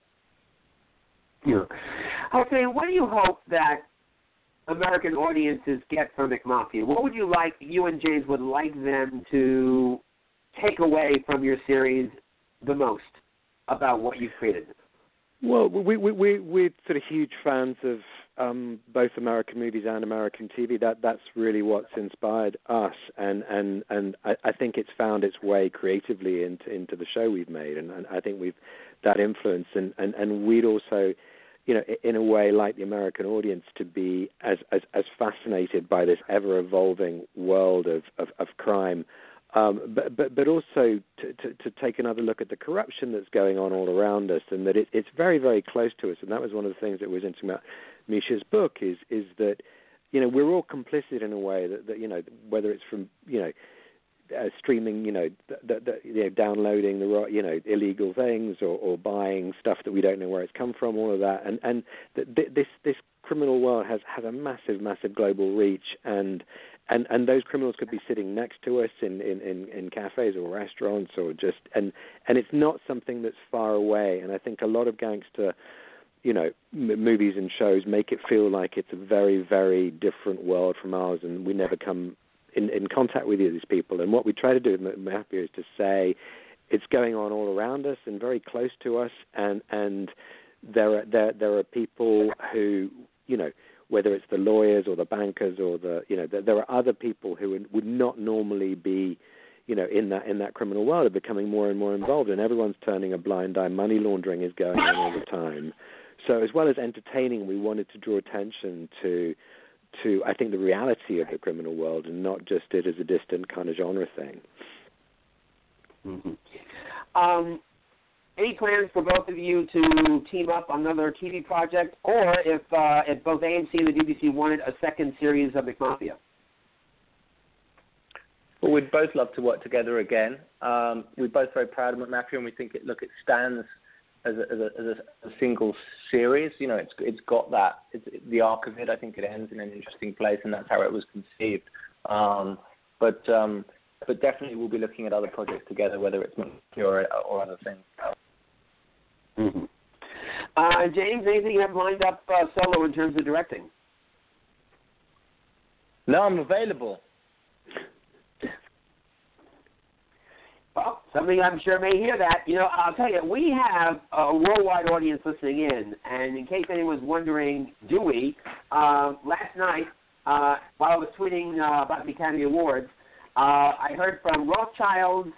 Yeah. Okay, what do you hope that American audiences get from McMafia? What would you and James would like them to take away from your series the most about what you've created? Well, we're sort of huge fans of both American movies and American TV. That's really what's inspired us, and I think it's found its way creatively into the show we've made, and I think we've that influence, and we'd also, in a way, like the American audience to be as fascinated by this ever evolving world of crime. But also to take another look at the corruption that's going on all around us, and that it's very, very close to us. And that was one of the things that was interesting about Misha's book is that we're all complicit in a way that whether it's from streaming, downloading the illegal things or buying stuff that we don't know where it's come from, all of that, and this criminal world has a massive global reach, and those criminals could be sitting next to us in cafes or restaurants or just and it's not something that's far away. And I think a lot of gangster, movies and shows make it feel like it's a very, very different world from ours, and we never come in contact with these people. And what we try to do with McMafia is to say it's going on all around us and very close to us, and there are people who, whether it's the lawyers or the bankers or there are other people who would not normally be, in that criminal world, are becoming more and more involved, and everyone's turning a blind eye. Money laundering is going on all the time. So as well as entertaining, we wanted to draw attention to I think the reality of the criminal world, and not just it as a distant kind of genre thing. Mm-hmm. Any plans for both of you to team up on another TV project, or if both AMC and the BBC wanted a second series of McMafia? Well, we'd both love to work together again. We're both very proud of McMafia, and we think it stands as a single series. It's got that. The arc of it, I think it ends in an interesting place, and that's how it was conceived. But definitely we'll be looking at other projects together, whether it's McMafia or other things. Mm-hmm. James, anything you have lined up solo in terms of directing? No, I'm available. Well, somebody I'm sure may hear that. I'll tell you, we have a worldwide audience listening in, and in case anyone's wondering, do we? Last night, while I was tweeting about the Academy Awards, I heard from Rothschildish,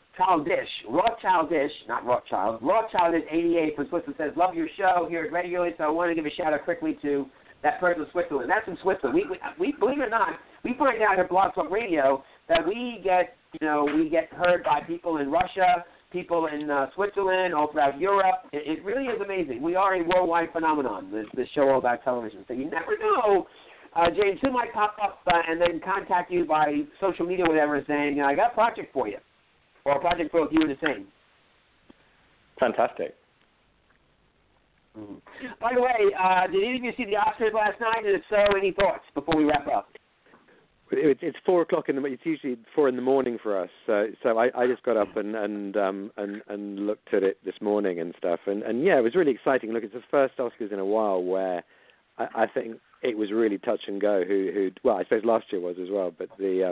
not Rothschild, Rothschildish88 from Switzerland says, love your show, hear it regularly, so I want to give a shout-out quickly to that person in Switzerland. That's in Switzerland. We believe it or not, we find out at Blog Talk Radio that we get heard by people in Russia, people in Switzerland, all throughout Europe. It really is amazing. We are a worldwide phenomenon, this show all about television. So you never know, James, who might pop up and then contact you by social media or whatever saying, I got a project for you, or a project for you the same. Fantastic. Mm-hmm. By the way, did any of you see the Oscars last night? And if so, any thoughts before we wrap up? It's 4 o'clock in the. It's usually 4 in the morning for us. So I just got up and looked at it this morning and stuff. And yeah, it was really exciting. Look, it's the first Oscars in a while where I think it was really touch and go. Well, I suppose last year was as well. But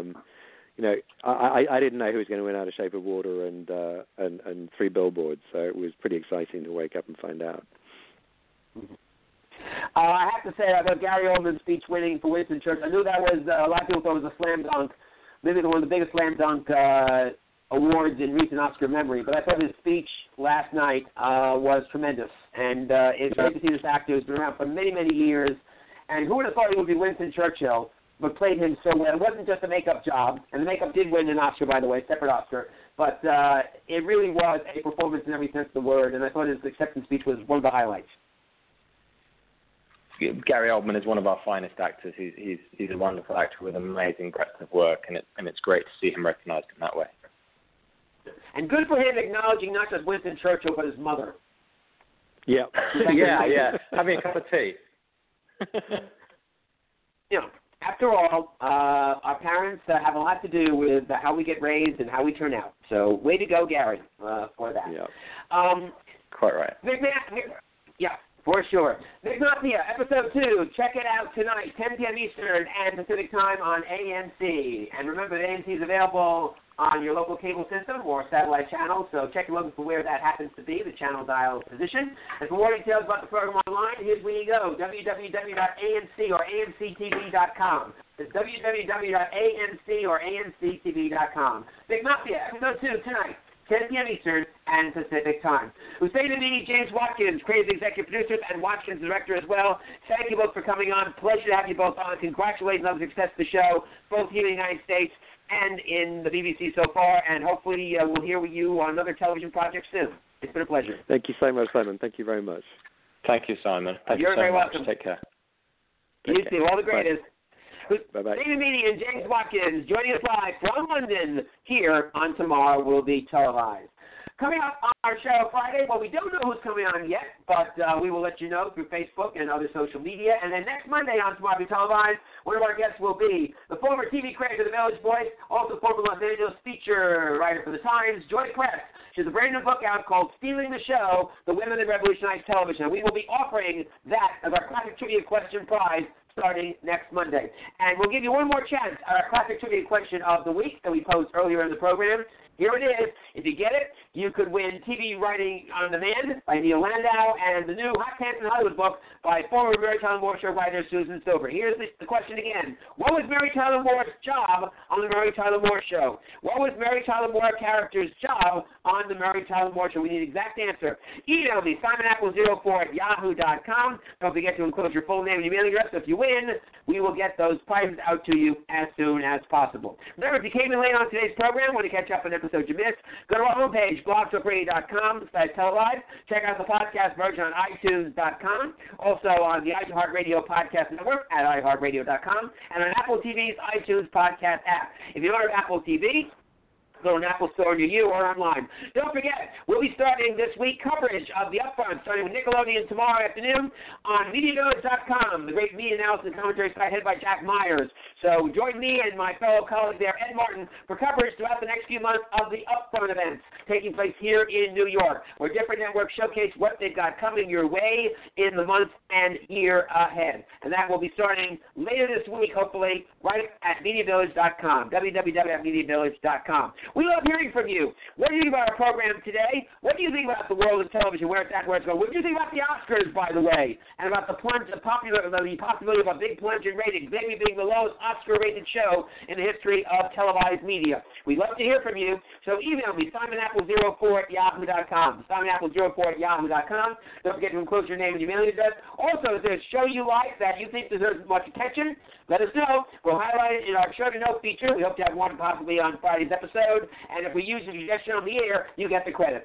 I didn't know who was going to win Out of Shape of Water and Three Billboards. So it was pretty exciting to wake up and find out. Mm-hmm. I have to say, I thought Gary Oldman's speech winning for Winston Churchill, I knew that was, a lot of people thought it was a slam dunk, maybe one of the biggest slam dunk awards in recent Oscar memory, but I thought his speech last night was tremendous. And it's great to see this actor who's been around for many, many years, and who would have thought he would be Winston Churchill, but played him so well. It wasn't just a makeup job, and the makeup did win an Oscar, by the way, separate Oscar, but it really was a performance in every sense of the word, and I thought his acceptance speech was one of the highlights. Gary Oldman is one of our finest actors. He's a wonderful actor with amazing breadth of work, and it's great to see him recognised in that way. And good for him acknowledging not just Winston Churchill, but his mother. Yeah. yeah. Having a cup of tea. You know, after all, our parents have a lot to do with how we get raised and how we turn out. So way to go, Gary, for that. Yeah. Quite right. Yeah, for sure. Nick Mafia, episode 2. Check it out tonight, 10 p.m. Eastern and Pacific time on AMC. And remember that AMC is available on your local cable system or satellite channel, so check and look for where that happens to be, the channel dial position. And for more details about the program online, here's where you go, www.amc or amctv.com. It's www.amc or amctv.com. Big Mafia, episode 2 tonight, 10 p.m. Eastern and Pacific time. Hussein Amini, James Watkins, Crazy executive producers, and Watkins director as well. Thank you both for coming on. Pleasure to have you both on. Congratulations on the success of the show, both here in the United States and in the BBC so far, and hopefully we'll hear with you on another television project soon. It's been a pleasure. Thank you so much, Simon. Thank you very much. Thank you, Simon. Thank You're you so very much. welcome. Take care. You too. All the greatest. Bye-bye. David Meany and James Watkins joining us live from London here on Tomorrow Will Be Televised. Coming up on our show Friday, well, we don't know who's coming on yet, but we will let you know through Facebook and other social media. And then next Monday on Tomorrow Will Be Televised, one of our guests will be the former TV creator of The Village Voice, also former Los Angeles feature writer for The Times, Joy Press. She has a brand new book out called Stealing the Show, The Women that Revolutionized Television. We will be offering that as our classic trivia question prize starting next Monday. And we'll give you one more chance at our classic trivia question of the week that we posed earlier in the program. Here it is. If you get it, you could win TV Writing on Demand by Neil Landau and the new Hot Pants in Hollywood book by former Mary Tyler Moore Show writer Susan Silver. Here's the question again. What was Mary Tyler Moore's job on the Mary Tyler Moore Show? What was Mary Tyler Moore character's job on the Mary Tyler Moore Show? We need an exact answer. Email me, simonapple04@yahoo.com. Don't forget to enclose your full name and email address. If you win, we will get those prizes out to you as soon as possible. Remember, if you came in late on today's program, want to catch up on episode you missed, go to our homepage, blogtalkradio.com/televised. Check out the podcast version on iTunes.com, also on the iHeartRadio Podcast Network at iHeartRadio.com, and on Apple TV's iTunes Podcast app. If you don't have Apple TV, go to an Apple store near you or online. Don't forget, we'll be starting this week coverage of the Upfront, starting with Nickelodeon tomorrow afternoon on MediaVillage.com, the great media analysis and commentary site headed by Jack Myers. So join me and my fellow colleague there, Ed Martin, for coverage throughout the next few months of the Upfront events taking place here in New York, where different networks showcase what they've got coming your way in the months and year ahead. And that will be starting later this week, hopefully, right at MediaVillage.com, www.MediaVillage.com. We love hearing from you. What do you think about our program today? What do you think about the world of television, where it's at, where it's going? What do you think about the Oscars, by the way, and about the possibility of a big plunge in ratings, maybe being the lowest Oscar-rated show in the history of televised media? We'd love to hear from you, so email me, simonapple04@yahoo.com, simonapple04@yahoo.com. Don't forget to enclose your name and your mailing address. Also, if there's a show you like that you think deserves much attention, let us know. We'll highlight it in our show to know feature. We hope to have one possibly on Friday's episode. And if we use your suggestion on the air, you get the credit.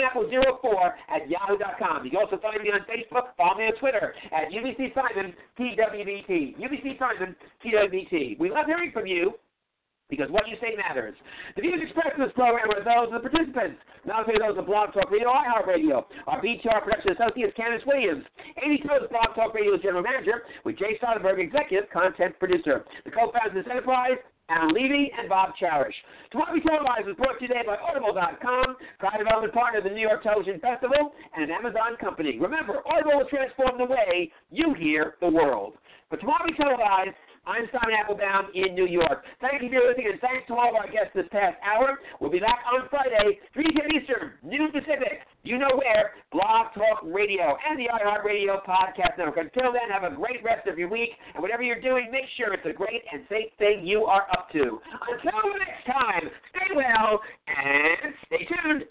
SimonApple04@yahoo.com. You can also find me on Facebook. Follow me on Twitter at UBC Simon TWBT. UBC Simon TWBT. We love hearing from you, because what you say matters. The views expressed in this program are those of the participants, not only those of Blog Talk Radio, iHeartRadio. Our BTR production associate is Candace Williams. Amy Toes, Blog Talk Radio's general manager, with Jay Soderberg, executive content producer. The co-founders of this enterprise, Alan Levy and Bob Cherish. Tomorrow Will Be Televised is brought to you today by Audible.com, proud development partner of the New York Television Festival, and an Amazon company. Remember, Audible will transform the way you hear the world. For Tomorrow Will Be Televised, I'm Simon Applebaum in New York. Thank you for listening, and thanks to all of our guests this past hour. We'll be back on Friday, 3 p.m. Eastern, noon Pacific. You know where, Blog Talk Radio and the iHeartRadio Podcast Network. Until then, have a great rest of your week, and whatever you're doing, make sure it's a great and safe thing you are up to. Until next time,